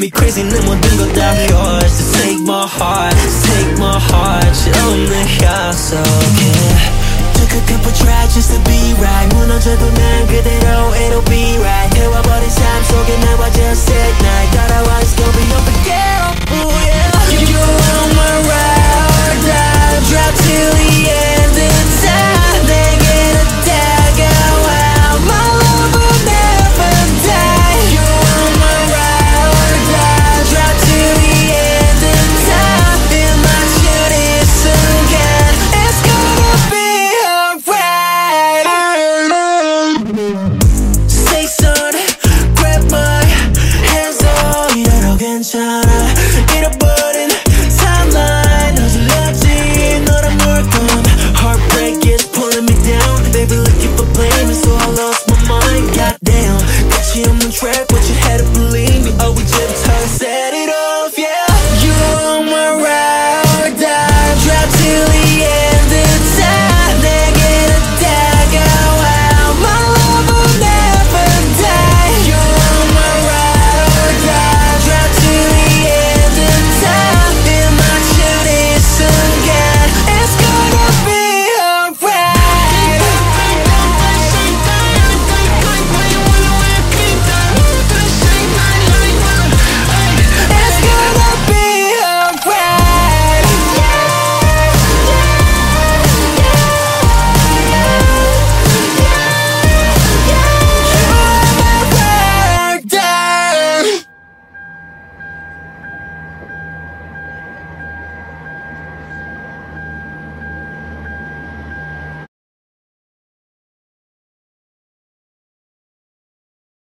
be crazy 내 모든 건 다 yours. Just take my heart, take my heart. 처음에 약속해. Took a couple tries just to be right. 무너져도 난 그대로 it'll be right. 태워버린 삶 속에 나와 just ignite. 따라와 it's gonna be unforgettable, yeah. You on my ride, I'll drop till the end of time. 내게로 다가와, my love will never die. You on my ride, I'll drop till the end of time. 이 맞추는 순간, it's gonna be alright. Say son, grab my hands on. 이대로 괜찮아.